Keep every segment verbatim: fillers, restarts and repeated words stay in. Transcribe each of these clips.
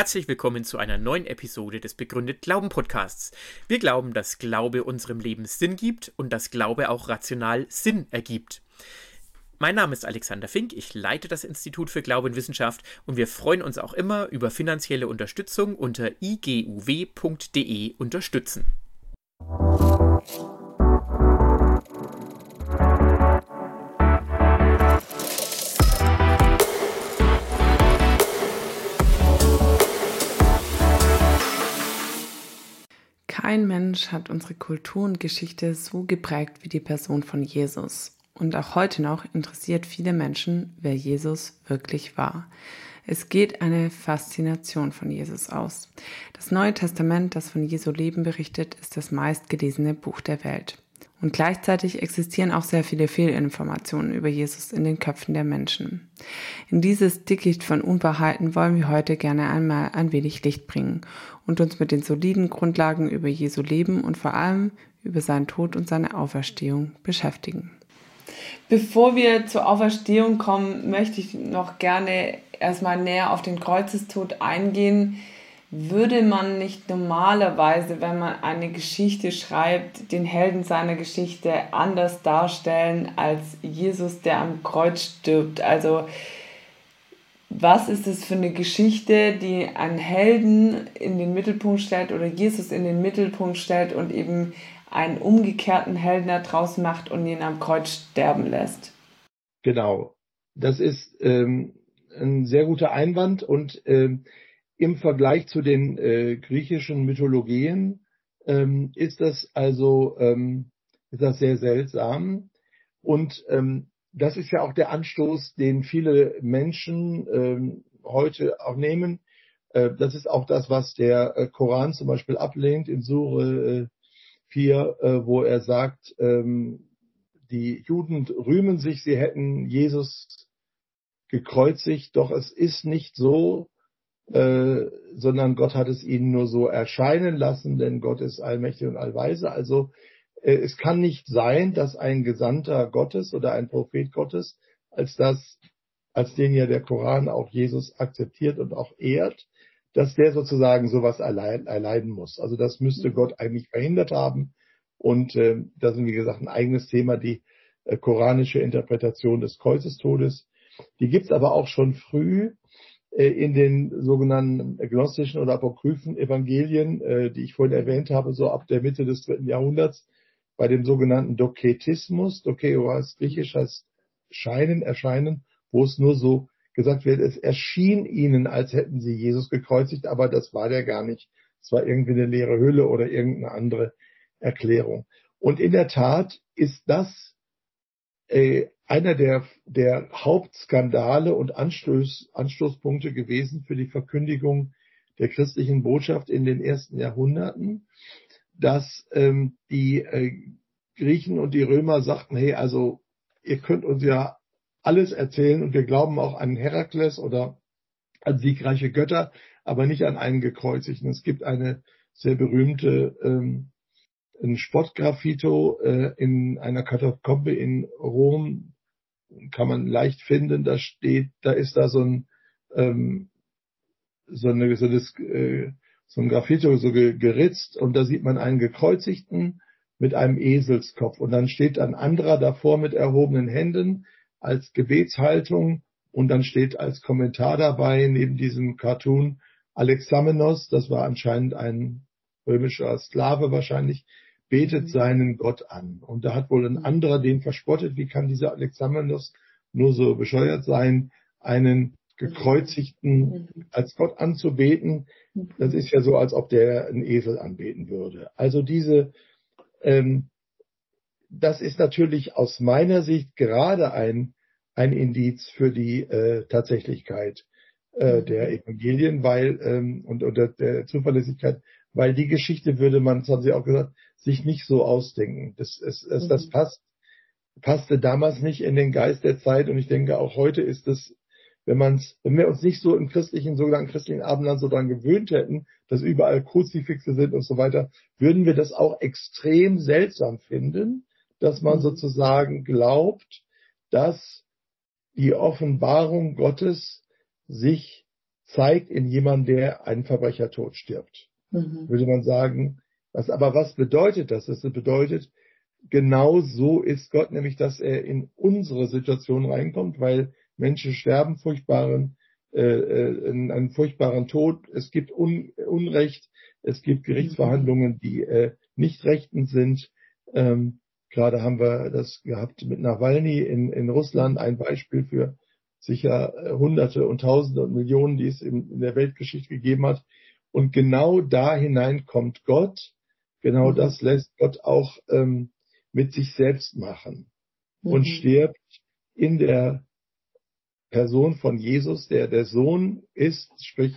Herzlich willkommen zu einer neuen Episode des Begründet Glauben Podcasts. Wir glauben, dass Glaube unserem Leben Sinn gibt und dass Glaube auch rational Sinn ergibt. Mein Name ist Alexander Fink, ich leite das Institut für Glaube und Wissenschaft und wir freuen uns auch immer über finanzielle Unterstützung unter i g u w punkt d e unterstützen. Kein Mensch hat unsere Kultur und Geschichte so geprägt wie die Person von Jesus. Und auch heute noch interessiert viele Menschen, wer Jesus wirklich war. Es geht eine Faszination von Jesus aus. Das Neue Testament, das von Jesu Leben berichtet, ist das meistgelesene Buch der Welt. Und gleichzeitig existieren auch sehr viele Fehlinformationen über Jesus in den Köpfen der Menschen. In dieses Dickicht von Unwahrheiten wollen wir heute gerne einmal ein wenig Licht bringen und uns mit den soliden Grundlagen über Jesu Leben und vor allem über seinen Tod und seine Auferstehung beschäftigen. Bevor wir zur Auferstehung kommen, möchte ich noch gerne erstmal näher auf den Kreuzestod eingehen. Würde man nicht normalerweise, wenn man eine Geschichte schreibt, den Helden seiner Geschichte anders darstellen als Jesus, der am Kreuz stirbt? Also was ist es für eine Geschichte, die einen Helden in den Mittelpunkt stellt oder Jesus in den Mittelpunkt stellt und eben einen umgekehrten Helden da draußen macht und ihn am Kreuz sterben lässt? Genau, das ist ähm, ein sehr guter Einwand und ähm, im Vergleich zu den äh, griechischen Mythologien ähm, ist das also ähm, ist das sehr seltsam und ähm, das ist ja auch der Anstoß, den viele Menschen ähm, heute auch nehmen. Äh, das ist auch das, was der äh, Koran zum Beispiel ablehnt in Sure äh, vier, äh, wo er sagt, ähm, die Juden rühmen sich, sie hätten Jesus gekreuzigt, doch es ist nicht so, äh, sondern Gott hat es ihnen nur so erscheinen lassen, denn Gott ist allmächtig und allweise. Also äh, es kann nicht sein, dass ein Gesandter Gottes oder ein Prophet Gottes, als das, als den ja der Koran auch Jesus akzeptiert und auch ehrt, dass der sozusagen sowas erleiden, erleiden muss. Also das müsste Gott eigentlich verhindert haben. Und äh, das ist, wie gesagt, ein eigenes Thema, die äh, koranische Interpretation des Kreuzestodes. Die gibt's aber auch schon früh äh, in den sogenannten gnostischen oder apokryphen Evangelien, äh, die ich vorhin erwähnt habe, so ab der Mitte des dritten Jahrhunderts, bei dem sogenannten Doketismus. Dokeo heißt griechisch, heißt scheinen, erscheinen, wo es nur so gesagt wird, es erschien ihnen, als hätten sie Jesus gekreuzigt, aber das war der gar nicht. Es war irgendwie eine leere Hülle oder irgendeine andere Erklärung. Und in der Tat ist das äh, einer der, der Hauptskandale und Anstoß, Anstoßpunkte gewesen für die Verkündigung der christlichen Botschaft in den ersten Jahrhunderten, dass ähm, die äh, Griechen und die Römer sagten, hey, also ihr könnt uns ja alles erzählen und wir glauben auch an Herakles oder an siegreiche Götter, aber nicht an einen Gekreuzigten. Es gibt eine sehr berühmte ähm, ein Spottgraffito äh, in einer Katakombe in Rom, kann man leicht finden. Da steht, da ist da so ein ähm, so, eine, so, das, äh, so ein Graffito so ge, geritzt und da sieht man einen Gekreuzigten mit einem Eselskopf und dann steht ein anderer davor mit erhobenen Händen als Gebetshaltung und dann steht als Kommentar dabei neben diesem Cartoon Alexamenos, das war anscheinend ein römischer Sklave wahrscheinlich, betet seinen Gott an. Und da hat wohl ein anderer den verspottet, wie kann dieser Alexamenos nur so bescheuert sein, einen Gekreuzigten als Gott anzubeten. Das ist ja so, als ob der einen Esel anbeten würde. Also diese ähm, das ist natürlich aus meiner Sicht gerade ein, ein Indiz für die äh, Tatsächlichkeit äh, der Evangelien, weil ähm, und, und der, der Zuverlässigkeit, weil die Geschichte würde man, das haben Sie auch gesagt, sich nicht so ausdenken. Das, es, es, das Mhm. passt, passte damals nicht in den Geist der Zeit und ich denke auch heute ist es, wenn man's, wenn wir uns nicht so im christlichen, sogenannten christlichen Abendland so dran gewöhnt hätten, dass überall Kruzifixe sind und so weiter, würden wir das auch extrem seltsam finden, dass man sozusagen glaubt, dass die Offenbarung Gottes sich zeigt in jemandem, der einen Verbrechertod stirbt. Mhm. Würde man sagen, was, aber was bedeutet das? Das bedeutet, genau so ist Gott, nämlich, dass er in unsere Situation reinkommt, weil Menschen sterben furchtbaren, äh, äh, einen furchtbaren Tod. Es gibt Un Unrecht, es gibt Gerichtsverhandlungen, die äh, nicht rechtens sind. Ähm, gerade haben wir das gehabt mit Nawalny in, in Russland, ein Beispiel für sicher äh, Hunderte und Tausende und Millionen, die es in, in der Weltgeschichte gegeben hat. Und genau da hinein kommt Gott. Genau Mhm. das lässt Gott auch ähm, mit sich selbst machen und Mhm. stirbt in der Person von Jesus, der der Sohn ist, sprich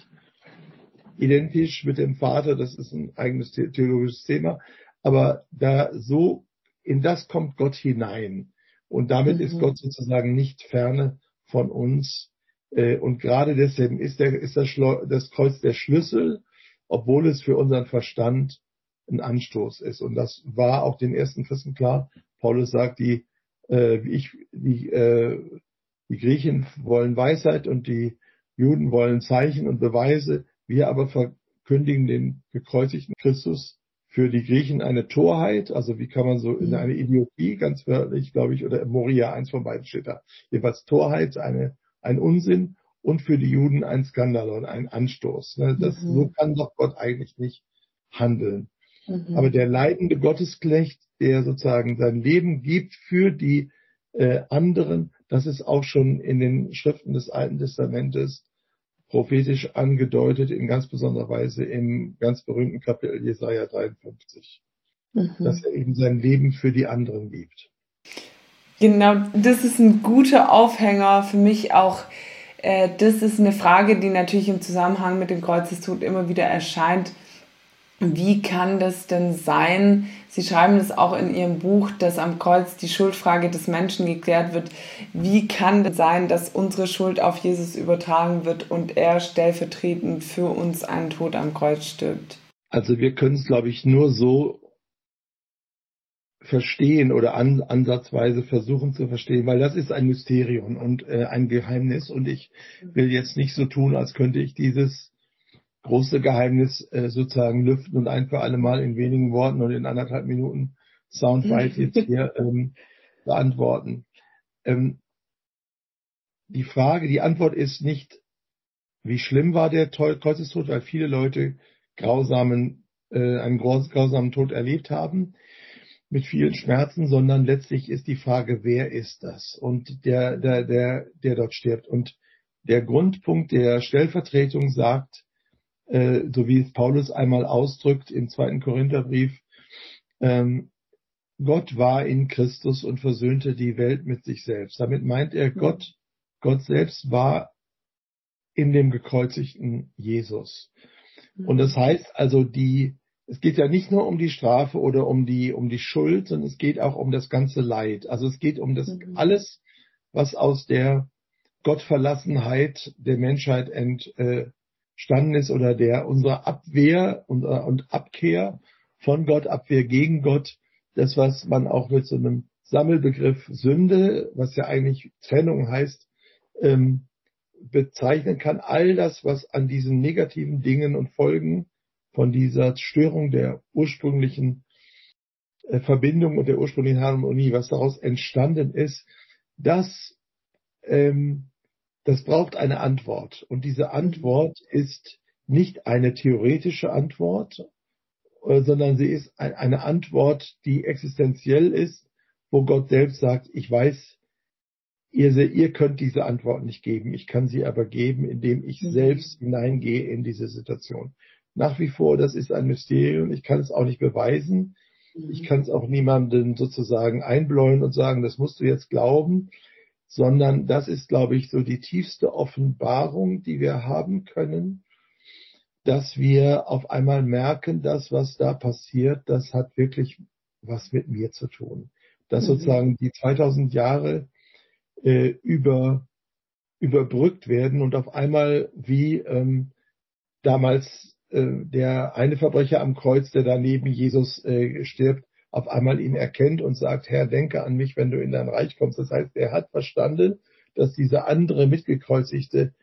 identisch mit dem Vater. Das ist ein eigenes theologisches Thema, aber da so in das kommt Gott hinein und damit Mhm. ist Gott sozusagen nicht ferne von uns. Und gerade deswegen ist, der, ist das, das Kreuz der Schlüssel, obwohl es für unseren Verstand ein Anstoß ist. Und das war auch den ersten Christen klar. Paulus sagt, die, äh, ich, die, äh, die Griechen wollen Weisheit und die Juden wollen Zeichen und Beweise. Wir aber verkündigen den gekreuzigten Christus, für die Griechen eine Torheit. Also wie kann man so in eine Idiotie, ganz wörtlich, glaube ich, oder Moria, eins von beiden steht da. Jeweils Torheit, eine, ein Unsinn und für die Juden ein Skandalon, ein Anstoß. Das, Mhm. so kann doch Gott eigentlich nicht handeln. Mhm. Aber der leidende Gottesknecht, der sozusagen sein Leben gibt für die äh, anderen, das ist auch schon in den Schriften des Alten Testamentes prophetisch angedeutet, in ganz besonderer Weise im ganz berühmten Kapitel Jesaja dreiundfünfzig, Mhm. dass er eben sein Leben für die anderen gibt. Genau, das ist ein guter Aufhänger für mich auch. Äh, das ist eine Frage, die natürlich im Zusammenhang mit dem Kreuzestod immer wieder erscheint. Wie kann das denn sein? Sie schreiben es auch in Ihrem Buch, dass am Kreuz die Schuldfrage des Menschen geklärt wird. Wie kann es sein, dass unsere Schuld auf Jesus übertragen wird und er stellvertretend für uns einen Tod am Kreuz stirbt? Also wir können es, glaube ich, nur so verstehen oder an, ansatzweise versuchen zu verstehen, weil das ist ein Mysterium und äh, ein Geheimnis und ich will jetzt nicht so tun, als könnte ich dieses große Geheimnis äh, sozusagen lüften und ein für alle Mal in wenigen Worten und in anderthalb Minuten Soundbite jetzt hier ähm, beantworten. Ähm, die Frage, die Antwort ist nicht, wie schlimm war der Kreuzestod, weil viele Leute grausamen, äh, einen grausamen Tod erlebt haben, mit vielen Schmerzen, sondern letztlich ist die Frage, wer ist das? Und der, der, der, der dort stirbt. Und der Grundpunkt der Stellvertretung sagt, äh, so wie es Paulus einmal ausdrückt im zweiten Korintherbrief, ähm, Gott war in Christus und versöhnte die Welt mit sich selbst. Damit meint er, Gott, Gott selbst war in dem gekreuzigten Jesus. Und das heißt also, die, es geht ja nicht nur um die Strafe oder um die, um die Schuld, sondern es geht auch um das ganze Leid. Also es geht um das alles, was aus der Gottverlassenheit der Menschheit entstanden ist oder der unserer Abwehr und, und Abkehr von Gott, Abwehr gegen Gott. Das, was man auch mit so einem Sammelbegriff Sünde, was ja eigentlich Trennung heißt, ähm, bezeichnen kann, all das, was an diesen negativen Dingen und Folgen von dieser Störung der ursprünglichen äh, Verbindung und der ursprünglichen Harmonie, was daraus entstanden ist, das, ähm, das braucht eine Antwort. Und diese Antwort ist nicht eine theoretische Antwort, äh, sondern sie ist ein, eine Antwort, die existenziell ist, wo Gott selbst sagt, ich weiß, Ihr, ihr könnt diese Antwort nicht geben, ich kann sie aber geben, indem ich mhm. selbst hineingehe in diese Situation. Nach wie vor, das ist ein Mysterium, ich kann es auch nicht beweisen, mhm. ich kann es auch niemandem sozusagen einbläuen und sagen, das musst du jetzt glauben, sondern das ist, glaube ich, so die tiefste Offenbarung, die wir haben können, dass wir auf einmal merken, das, was da passiert, das hat wirklich was mit mir zu tun. Dass mhm. sozusagen die zweitausend Jahre Äh, über, überbrückt werden und auf einmal wie ähm, damals äh, der eine Verbrecher am Kreuz, der da neben Jesus äh, stirbt, auf einmal ihn erkennt und sagt, Herr, denke an mich, wenn du in dein Reich kommst. Das heißt, er hat verstanden, dass dieser andere Mitgekreuzigte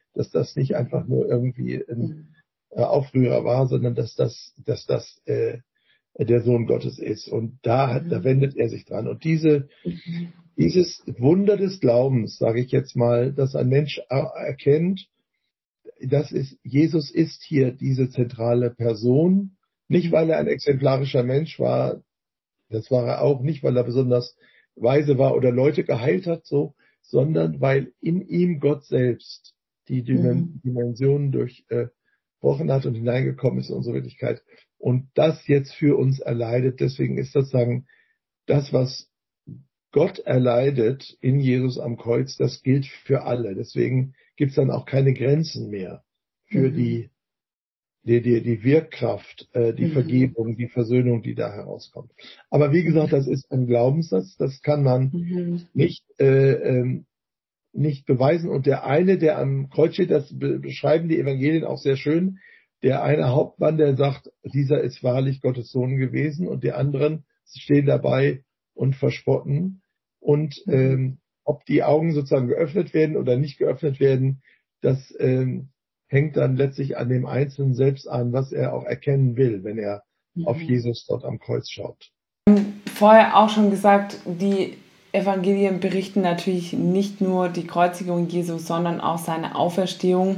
dass das nicht einfach nur irgendwie ein äh, Aufrührer war, sondern dass das, dass das äh, der Sohn Gottes ist. Und da, hat, da wendet er sich dran. Und diese, dieses Wunder des Glaubens, sage ich jetzt mal, dass ein Mensch erkennt, das ist, Jesus ist hier diese zentrale Person, nicht weil er ein exemplarischer Mensch war, das war er auch, nicht weil er besonders weise war oder Leute geheilt hat, so, sondern weil in ihm Gott selbst die Dimensionen durchbrochen hat und hineingekommen ist in unsere Wirklichkeit und das jetzt für uns erleidet. Deswegen ist sozusagen das, was Gott erleidet in Jesus am Kreuz, das gilt für alle. Deswegen gibt es dann auch keine Grenzen mehr für mhm. die, die, die, die Wirkkraft, äh, die mhm. Vergebung, die Versöhnung, die da herauskommt. Aber wie gesagt, das ist ein Glaubenssatz, das kann man mhm. nicht, äh, ähm, nicht beweisen. Und der eine, der am Kreuz steht, das beschreiben die Evangelien auch sehr schön, der eine Hauptmann, der sagt, dieser ist wahrlich Gottes Sohn gewesen, und die anderen stehen dabei und verspotten. Und ähm, ob die Augen sozusagen geöffnet werden oder nicht geöffnet werden, das ähm, hängt dann letztlich an dem Einzelnen selbst an, was er auch erkennen will, wenn er mhm. auf Jesus dort am Kreuz schaut. Vorher auch schon gesagt, die Evangelien berichten natürlich nicht nur die Kreuzigung Jesu, sondern auch seine Auferstehung.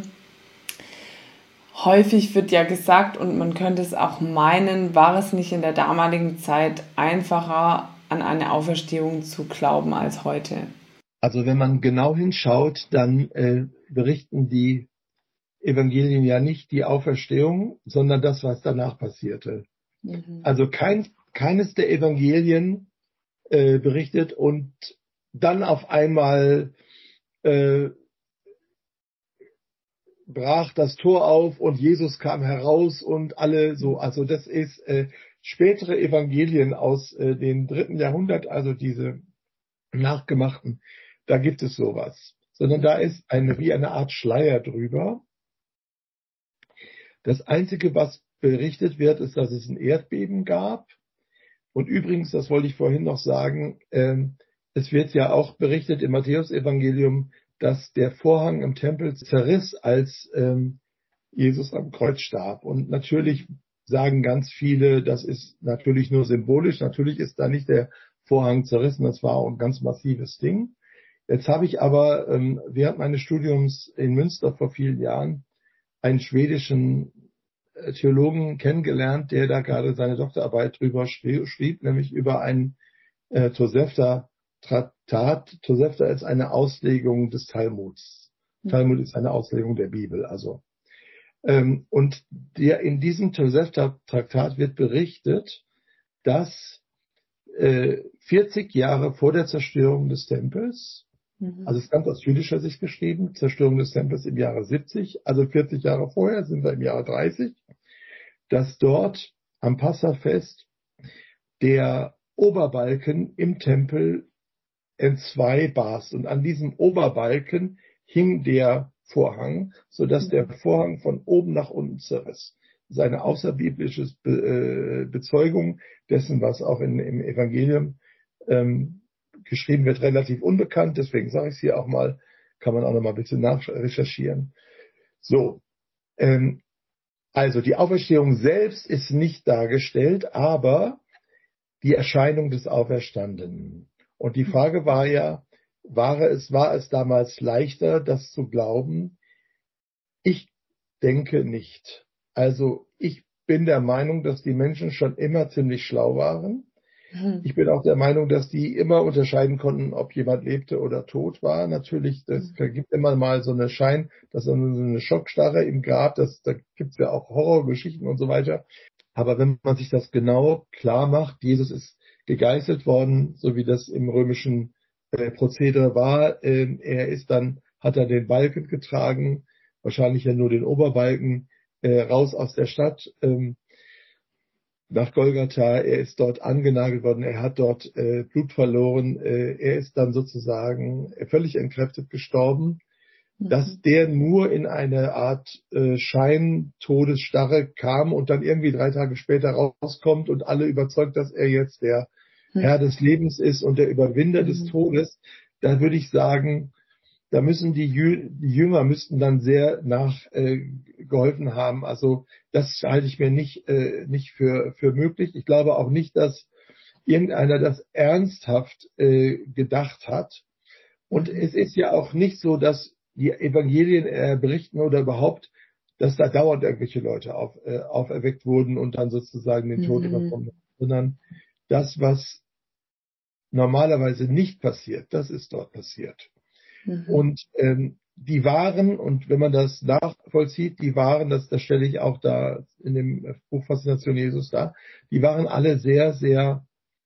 Häufig wird ja gesagt, und man könnte es auch meinen, war es nicht in der damaligen Zeit einfacher, an eine Auferstehung zu glauben als heute? Also wenn man genau hinschaut, dann äh, berichten die Evangelien ja nicht die Auferstehung, sondern das, was danach passierte. Mhm. Also kein, keines der Evangelien äh, berichtet und dann auf einmal äh, brach das Tor auf und Jesus kam heraus und alle so. Also das ist äh, spätere Evangelien aus äh, dem dritten Jahrhundert, also diese nachgemachten, da gibt es sowas. Sondern da ist eine, wie eine Art Schleier drüber. Das Einzige, was berichtet wird, ist, dass es ein Erdbeben gab. Und übrigens, das wollte ich vorhin noch sagen, ähm, es wird ja auch berichtet im Matthäus-Evangelium, dass der Vorhang im Tempel zerriss, als ähm, Jesus am Kreuz starb. Und natürlich sagen ganz viele, das ist natürlich nur symbolisch. Natürlich ist da nicht der Vorhang zerrissen, das war auch ein ganz massives Ding. Jetzt habe ich aber ähm, während meines Studiums in Münster vor vielen Jahren einen schwedischen äh, Theologen kennengelernt, der da gerade seine Doktorarbeit drüber schrieb, schrieb nämlich über einen äh, Tosefta-Traktat. Tosefta ist eine Auslegung des Talmuds. Mhm. Talmud ist eine Auslegung der Bibel, also. Ähm, und der, in diesem Tosefta-Traktat wird berichtet, dass äh, vierzig Jahre vor der Zerstörung des Tempels, mhm. also es ist ganz aus jüdischer Sicht geschrieben, Zerstörung des Tempels im Jahre siebzig, also vierzig Jahre vorher sind wir im Jahre dreißig, dass dort am Passafest der Oberbalken im Tempel entzwei barst. Und an diesem Oberbalken hing der Vorhang, sodass der Vorhang von oben nach unten zerriss. Das ist eine außerbiblische Be- äh, Bezeugung dessen, was auch in, im Evangelium ähm, geschrieben wird, relativ unbekannt. Deswegen sage ich es hier auch mal, kann man auch noch mal bitte nachrecherchieren. So, ähm, also die Auferstehung selbst ist nicht dargestellt, aber die Erscheinung des Auferstandenen. Und die Frage war ja, war es, war es damals leichter, das zu glauben? Ich denke nicht. Also ich bin der Meinung, dass die Menschen schon immer ziemlich schlau waren. Mhm. Ich bin auch der Meinung, dass die immer unterscheiden konnten, ob jemand lebte oder tot war. Natürlich, es gibt immer mal so eine Schein, dass so eine Schockstarre im Grab, das, da gibt es ja auch Horrorgeschichten und so weiter. Aber wenn man sich das genau klar macht, Jesus ist gegeißelt worden, so wie das im römischen äh, Prozedere war. Ähm, er ist dann, hat er den Balken getragen, wahrscheinlich ja nur den Oberbalken, äh, raus aus der Stadt, ähm, nach Golgatha. Er ist dort angenagelt worden, er hat dort äh, Blut verloren, äh, er ist dann sozusagen völlig entkräftet gestorben. Mhm. Dass der nur in eine Art äh, Scheintodesstarre kam und dann irgendwie drei Tage später rauskommt und alle überzeugt, dass er jetzt der mhm. Herr des Lebens ist und der Überwinder mhm. des Todes, da würde ich sagen, da müssen die, Jü die Jünger müssten dann sehr nachgeholfen äh, haben. Also das halte ich mir nicht, äh, nicht für, für möglich. Ich glaube auch nicht, dass irgendeiner das ernsthaft äh, gedacht hat. Und es ist ja auch nicht so, dass die Evangelien äh, berichten oder überhaupt, dass da dauernd irgendwelche Leute auf, äh, auferweckt wurden und dann sozusagen den Tod Mhm. überkommen, sondern das, was normalerweise nicht passiert, das ist dort passiert. Mhm. Und ähm, die waren, und wenn man das nachvollzieht, die waren, das, das stelle ich auch da in dem Buch Faszination Jesus dar, die waren alle sehr, sehr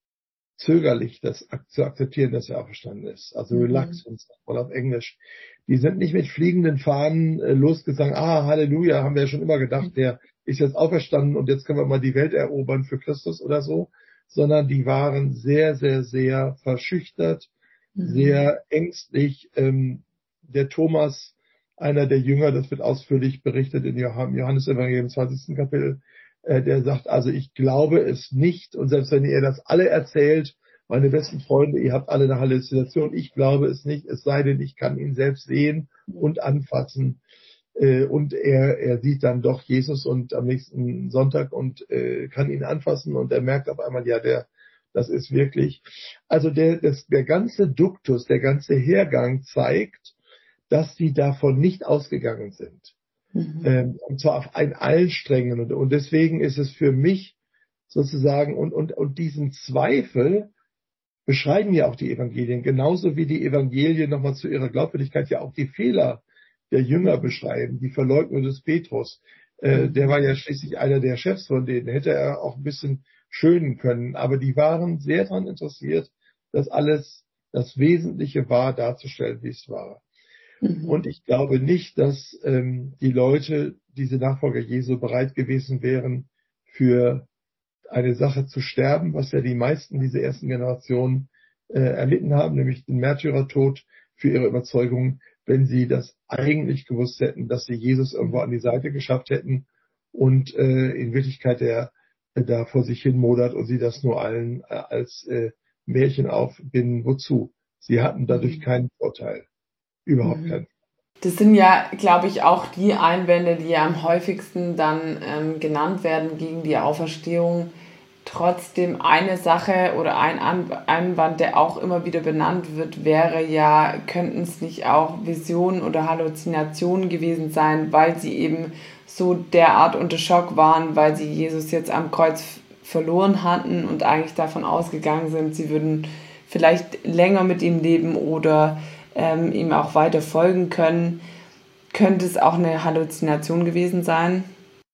zögerlich, das ak zu akzeptieren, dass er auferstanden ist. Also Mhm. reluctant, sagt man auf Englisch. Die sind nicht mit fliegenden Fahnen äh, losgesagt, ah, Halleluja, haben wir ja schon immer gedacht, der ist jetzt auferstanden und jetzt können wir mal die Welt erobern für Christus oder so, sondern die waren sehr, sehr, sehr verschüchtert, Mhm. sehr ängstlich. Ähm, der Thomas, einer der Jünger, das wird ausführlich berichtet in Johannes Evangelium zwanzigsten Kapitel, äh, der sagt, also ich glaube es nicht, und selbst wenn ihr das alle erzählt, meine besten Freunde, ihr habt alle eine Halluzination, ich glaube es nicht, es sei denn, ich kann ihn selbst sehen und anfassen. Äh, und er, er sieht dann doch Jesus und am nächsten Sonntag und äh, kann ihn anfassen und er merkt auf einmal, ja, der, das ist wirklich, also der, das, der ganze Duktus, der ganze Hergang zeigt, dass sie davon nicht ausgegangen sind. Mhm. Ähm, und zwar auf ein allen Strängen. Und, und deswegen ist es für mich sozusagen, und, und, und diesen Zweifel beschreiben ja auch die Evangelien, genauso wie die Evangelien nochmal zu ihrer Glaubwürdigkeit ja auch die Fehler der Jünger beschreiben, die Verleugnung des Petrus. Äh, der war ja schließlich einer der Chefs von denen, hätte er auch ein bisschen schönen können. Aber die waren sehr daran interessiert, dass alles das Wesentliche war, darzustellen, wie es war. Mhm. Und ich glaube nicht, dass ähm, die Leute, diese Nachfolger Jesu, bereit gewesen wären, für eine Sache zu sterben, was ja die meisten dieser ersten Generationen äh, erlitten haben, nämlich den Märtyrertod für ihre Überzeugung, wenn sie das eigentlich gewusst hätten, dass sie Jesus irgendwo an die Seite geschafft hätten und äh, in Wirklichkeit der äh, da vor sich hin modert und sie das nur allen äh, als äh, Märchen aufbinden. Wozu? Sie hatten dadurch Mhm. keinen Vorteil. Überhaupt Mhm. keinen. Das sind ja, glaube ich, auch die Einwände, die ja am häufigsten dann ähm, genannt werden gegen die Auferstehung. Trotzdem eine Sache oder ein Einwand, der auch immer wieder benannt wird, wäre ja, könnten es nicht auch Visionen oder Halluzinationen gewesen sein, weil sie eben so derart unter Schock waren, weil sie Jesus jetzt am Kreuz verloren hatten und eigentlich davon ausgegangen sind, sie würden vielleicht länger mit ihm leben oder ähm, ihm auch weiter folgen können. Könnte es auch eine Halluzination gewesen sein?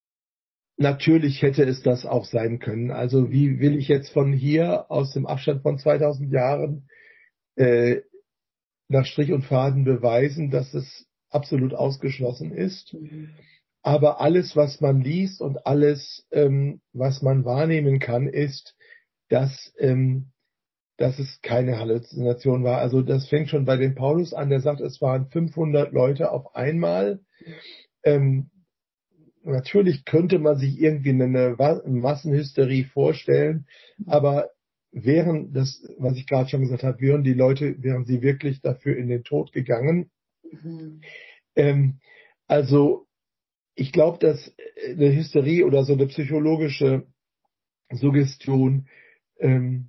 Natürlich hätte es das auch sein können. Also wie will ich jetzt von hier aus dem Abstand von zweitausend Jahren äh, nach Strich und Faden beweisen, dass es absolut ausgeschlossen ist. Mhm. Aber alles, was man liest und alles, ähm, was man wahrnehmen kann, ist, dass, ähm, dass es keine Halluzination war. Also das fängt schon bei dem Paulus an, der sagt, es waren fünfhundert Leute auf einmal. Ähm, Natürlich könnte man sich irgendwie eine Massenhysterie vorstellen, aber wären das, was ich gerade schon gesagt habe, wären die Leute, wären sie wirklich dafür in den Tod gegangen? Mhm. Ähm, also ich glaube, dass eine Hysterie oder so eine psychologische Suggestion ähm,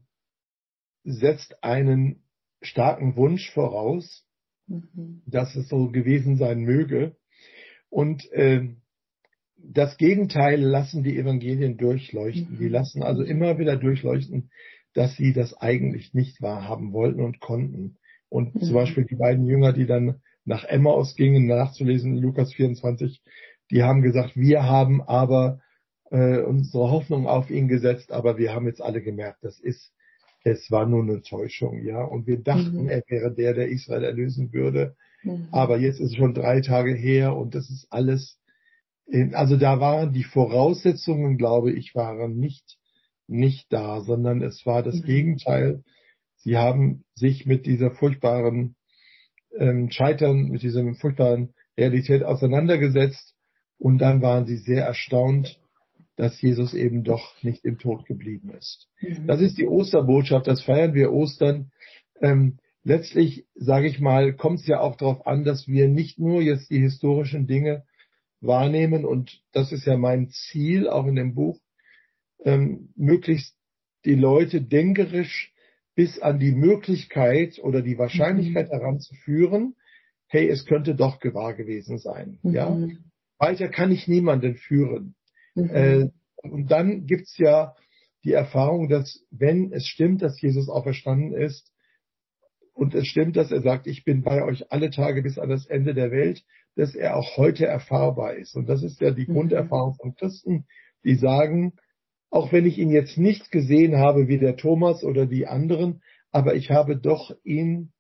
setzt einen starken Wunsch voraus, Mhm. dass es so gewesen sein möge. Und ähm, das Gegenteil lassen die Evangelien durchleuchten. Die Mhm. lassen also immer wieder durchleuchten, dass sie das eigentlich nicht wahrhaben wollten und konnten. Und Mhm. zum Beispiel die beiden Jünger, die dann nach Emmaus gingen, nachzulesen in Lukas vierundzwanzig, die haben gesagt, wir haben aber äh, unsere Hoffnung auf ihn gesetzt, aber wir haben jetzt alle gemerkt, das ist, es war nur eine Täuschung, ja. Und wir dachten, Mhm. er wäre der, der Israel erlösen würde. Mhm. Aber jetzt ist es schon drei Tage her und das ist alles. Also da waren die Voraussetzungen, glaube ich, waren nicht, nicht da, sondern es war das Mhm. Gegenteil. Sie haben sich mit dieser furchtbaren ähm, Scheitern, mit dieser furchtbaren Realität auseinandergesetzt und dann waren sie sehr erstaunt, dass Jesus eben doch nicht im Tod geblieben ist. Mhm. Das ist die Osterbotschaft, das feiern wir Ostern. Ähm, letztlich, sage ich mal, kommt es ja auch darauf an, dass wir nicht nur jetzt die historischen Dinge wahrnehmen, und das ist ja mein Ziel, auch in dem Buch, ähm, möglichst die Leute denkerisch bis an die Möglichkeit oder die Wahrscheinlichkeit mhm. heranzuführen, hey, es könnte doch gewahr gewesen sein. Mhm. Ja? Weiter kann ich niemanden führen. Mhm. Äh, und dann gibt's ja die Erfahrung, dass wenn es stimmt, dass Jesus auferstanden ist, und es stimmt, dass er sagt, ich bin bei euch alle Tage bis an das Ende der Welt, dass er auch heute erfahrbar ist. Und das ist ja die mhm. Grunderfahrung von Christen, die sagen, auch wenn ich ihn jetzt nicht gesehen habe wie der Thomas oder die anderen, aber ich habe doch ihn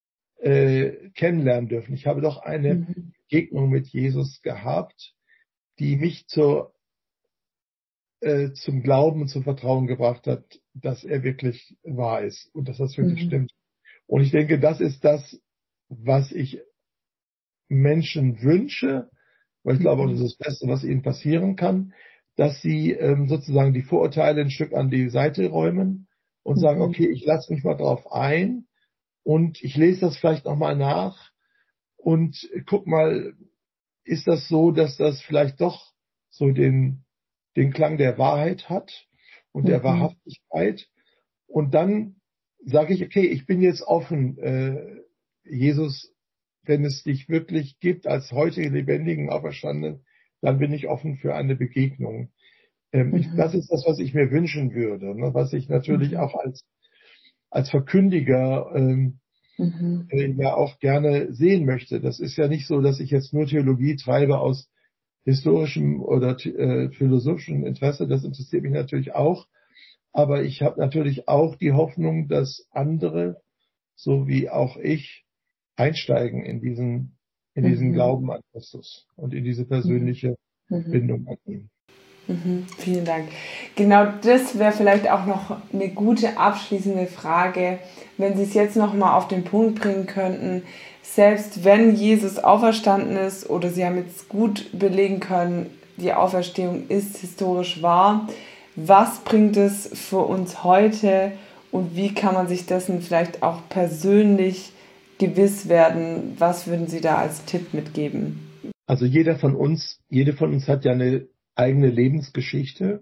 äh, kennenlernen dürfen. Ich habe doch eine mhm. Begegnung mit Jesus gehabt, die mich zur, äh, zum Glauben und zum Vertrauen gebracht hat, dass er wirklich wahr ist und dass das wirklich mhm. stimmt. Und ich denke, das ist das, was ich Menschen wünsche, weil ich mhm. glaube, das ist das Beste, was ihnen passieren kann, dass sie ähm, sozusagen die Vorurteile ein Stück an die Seite räumen und mhm. sagen, okay, ich lasse mich mal drauf ein und ich lese das vielleicht nochmal nach und guck mal, ist das so, dass das vielleicht doch so den, den Klang der Wahrheit hat und mhm. der Wahrhaftigkeit. Und dann sage ich, okay, ich bin jetzt offen, äh, Jesus, wenn es dich wirklich gibt als heute lebendigen Auferstandenen, dann bin ich offen für eine Begegnung. Ähm, mhm. ich, das ist das, was ich mir wünschen würde, ne? Was ich natürlich mhm. auch als als Verkündiger ähm, mhm. äh, ja auch gerne sehen möchte. Das ist ja nicht so, dass ich jetzt nur Theologie treibe aus historischem oder äh, philosophischem Interesse. Das interessiert mich natürlich auch. Aber ich habe natürlich auch die Hoffnung, dass andere, so wie auch ich, einsteigen in diesen, in diesen mhm. Glauben an Christus und in diese persönliche mhm. Bindung an ihn. Mhm. Vielen Dank. Genau das wäre vielleicht auch noch eine gute abschließende Frage, wenn Sie es jetzt noch mal auf den Punkt bringen könnten. Selbst wenn Jesus auferstanden ist oder Sie haben jetzt gut belegen können, die Auferstehung ist historisch wahr, was bringt es für uns heute und wie kann man sich dessen vielleicht auch persönlich gewiss werden? Was würden Sie da als Tipp mitgeben? Also jeder von uns, jede von uns hat ja eine eigene Lebensgeschichte.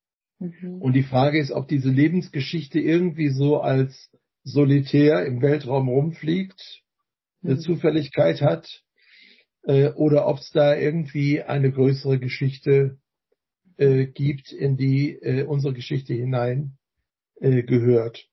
Mhm. Und die Frage ist, ob diese Lebensgeschichte irgendwie so als solitär im Weltraum rumfliegt, eine mhm. Zufälligkeit hat, äh, oder ob es da irgendwie eine größere Geschichte äh, gibt, in die äh, unsere Geschichte hinein äh, gehört.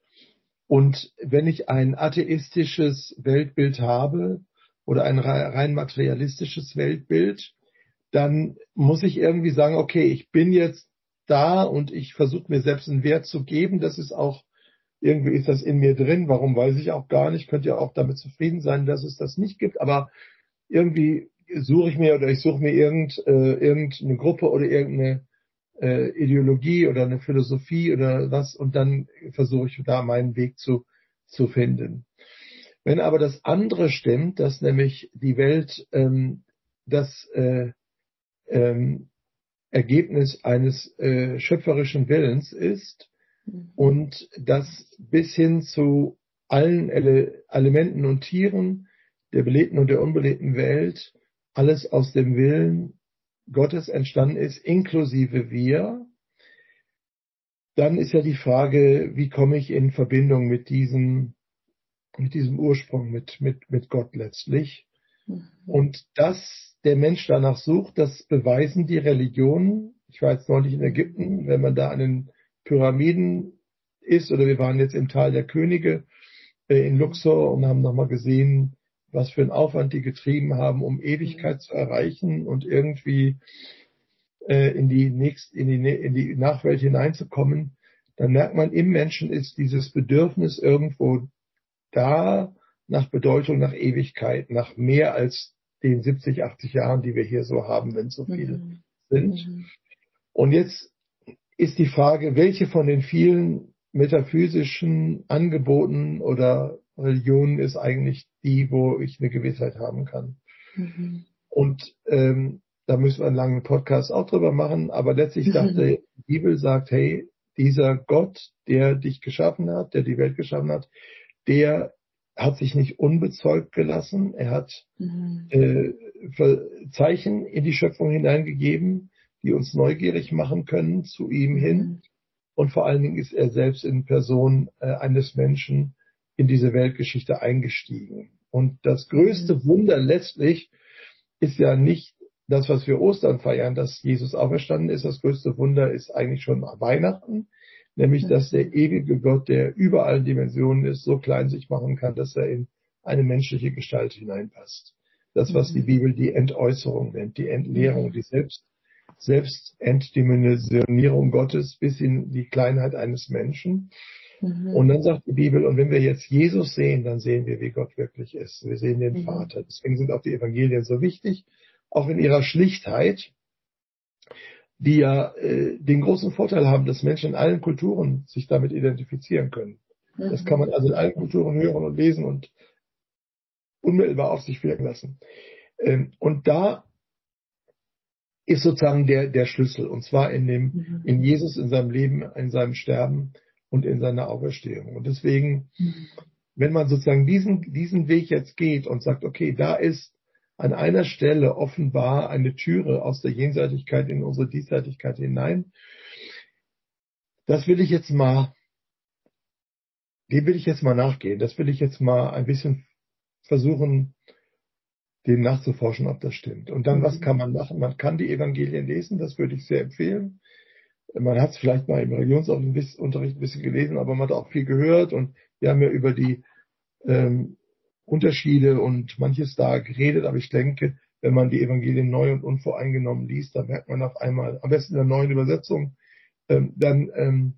Und wenn ich ein atheistisches Weltbild habe oder ein rein materialistisches Weltbild, dann muss ich irgendwie sagen, okay, ich bin jetzt da und ich versuche mir selbst einen Wert zu geben. Das ist auch, irgendwie ist das in mir drin. Warum, weiß ich auch gar nicht. Könnt ihr auch damit zufrieden sein, dass es das nicht gibt. Aber irgendwie suche ich mir oder ich suche mir irgend, äh, irgendeine Gruppe oder irgendeine äh, Ideologie oder eine Philosophie oder was und dann versuche ich da meinen Weg zu, zu finden. Wenn aber das andere stimmt, dass nämlich die Welt ähm, das äh, ähm, Ergebnis eines äh, schöpferischen Willens ist mhm. und das bis hin zu allen Ele- Elementen und Tieren der belebten und der unbelebten Welt alles aus dem Willen Gottes entstanden ist, inklusive wir, dann ist ja die Frage, wie komme ich in Verbindung mit diesem, mit diesem Ursprung, mit, mit, mit Gott letztlich. Mhm. Und dass der Mensch danach sucht, das beweisen die Religionen. Ich war jetzt neulich in Ägypten, wenn man da an den Pyramiden ist, oder wir waren jetzt im Tal der Könige äh, in Luxor und haben nochmal gesehen, was für einen Aufwand die getrieben haben, um Ewigkeit zu erreichen und irgendwie äh, in die nächst, in die, in die Nachwelt hineinzukommen, dann merkt man, im Menschen ist dieses Bedürfnis irgendwo da, nach Bedeutung, nach Ewigkeit, nach mehr als den siebzig, achtzig Jahren, die wir hier so haben, wenn es so viele mhm. sind. Mhm. Und jetzt ist die Frage, welche von den vielen metaphysischen Angeboten oder Religionen ist eigentlich die, wo ich eine Gewissheit haben kann. Mhm. Und ähm, da müssen wir einen langen Podcast auch drüber machen, aber letztlich mhm. dachte, die Bibel sagt, hey, dieser Gott, der dich geschaffen hat, der die Welt geschaffen hat, der hat sich nicht unbezeugt gelassen. Er hat Mhm. äh, Zeichen in die Schöpfung hineingegeben, die uns neugierig machen können zu ihm hin. Und vor allen Dingen ist er selbst in Person äh, eines Menschen in diese Weltgeschichte eingestiegen. Und das größte Wunder letztlich ist ja nicht das, was wir Ostern feiern, dass Jesus auferstanden ist. Das größte Wunder ist eigentlich schon Weihnachten, nämlich dass der ewige Gott, der über allen Dimensionen ist, so klein sich machen kann, dass er in eine menschliche Gestalt hineinpasst. Das, was die Bibel die Entäußerung nennt, die Entleerung, die Selbst, Selbstentdimensionierung Gottes bis in die Kleinheit eines Menschen. Mhm. Und dann sagt die Bibel, und wenn wir jetzt Jesus sehen, dann sehen wir, wie Gott wirklich ist. Wir sehen den mhm. Vater. Deswegen sind auch die Evangelien so wichtig, auch in ihrer Schlichtheit, die ja äh, den großen Vorteil haben, dass Menschen in allen Kulturen sich damit identifizieren können. Mhm. Das kann man also in allen Kulturen hören und lesen und unmittelbar auf sich wirken lassen. Ähm, und da ist sozusagen der, der Schlüssel, und zwar in dem, mhm. in Jesus, in seinem Leben, in seinem Sterben und in seiner Auferstehung. Und deswegen, mhm. wenn man sozusagen diesen, diesen Weg jetzt geht und sagt, okay, da ist an einer Stelle offenbar eine Türe aus der Jenseitigkeit in unsere Diesseitigkeit hinein, das will ich jetzt mal, dem will ich jetzt mal nachgehen. Das will ich jetzt mal ein bisschen versuchen, dem nachzuforschen, ob das stimmt. Und dann, mhm. was kann man machen? Man kann die Evangelien lesen, das würde ich sehr empfehlen. Man hat es vielleicht mal im Religionsunterricht ein bisschen gelesen, aber man hat auch viel gehört, und wir haben ja über die ähm, Unterschiede und manches da geredet, aber ich denke, wenn man die Evangelien neu und unvoreingenommen liest, dann merkt man auf einmal, am besten in der neuen Übersetzung, ähm, dann ähm,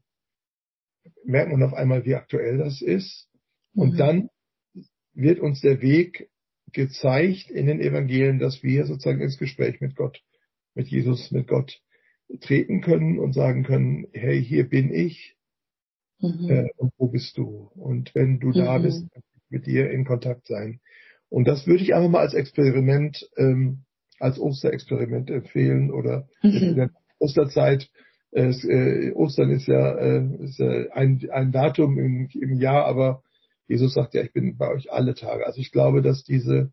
merkt man auf einmal, wie aktuell das ist. Und mhm. dann wird uns der Weg gezeigt in den Evangelien, dass wir sozusagen ins Gespräch mit Gott, mit Jesus, mit Gott treten können und sagen können, hey, hier bin ich, mhm. äh, und wo bist du? Und wenn du mhm. da bist, mit dir in Kontakt sein. Und das würde ich einfach mal als Experiment, ähm, als Osterexperiment empfehlen, oder mhm. in der Osterzeit. Äh, äh, Ostern ist ja, äh, ist ja ein, ein Datum im, im Jahr, aber Jesus sagt ja, ich bin bei euch alle Tage. Also ich glaube, dass diese,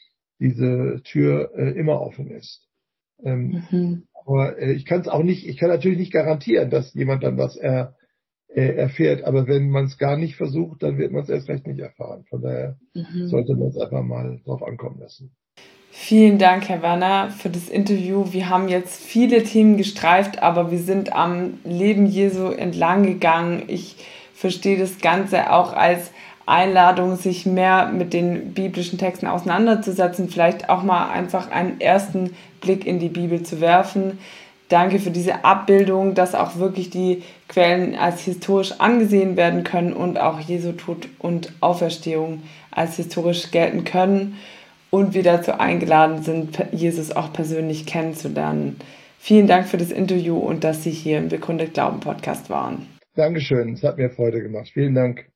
diese Tür äh, immer offen ist. Ähm, mhm. Aber äh, ich kann es auch nicht, ich kann natürlich nicht garantieren, dass jemand dann was er, äh, erfährt. Aber wenn man es gar nicht versucht, dann wird man es erst recht nicht erfahren. Von daher mhm. sollte man es einfach mal drauf ankommen lassen. Vielen Dank, Herr Werner, für das Interview. Wir haben jetzt viele Themen gestreift, aber wir sind am Leben Jesu entlang gegangen. Ich verstehe das Ganze auch als Einladung, sich mehr mit den biblischen Texten auseinanderzusetzen, vielleicht auch mal einfach einen ersten Blick in die Bibel zu werfen. Danke für diese Abbildung, dass auch wirklich die Quellen als historisch angesehen werden können und auch Jesu Tod und Auferstehung als historisch gelten können und wir dazu eingeladen sind, Jesus auch persönlich kennenzulernen. Vielen Dank für das Interview und dass Sie hier im Begründet Glauben Podcast waren. Dankeschön, es hat mir Freude gemacht. Vielen Dank.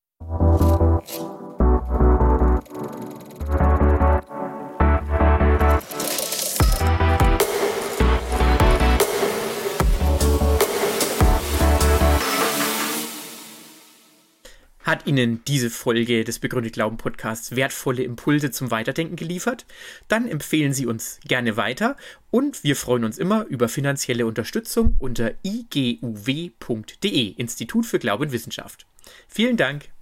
Hat Ihnen diese Folge des Begründet Glauben Podcasts wertvolle Impulse zum Weiterdenken geliefert? Dann empfehlen Sie uns gerne weiter, und wir freuen uns immer über finanzielle Unterstützung unter i g u w punkt d e, Institut für Glaube und Wissenschaft. Vielen Dank.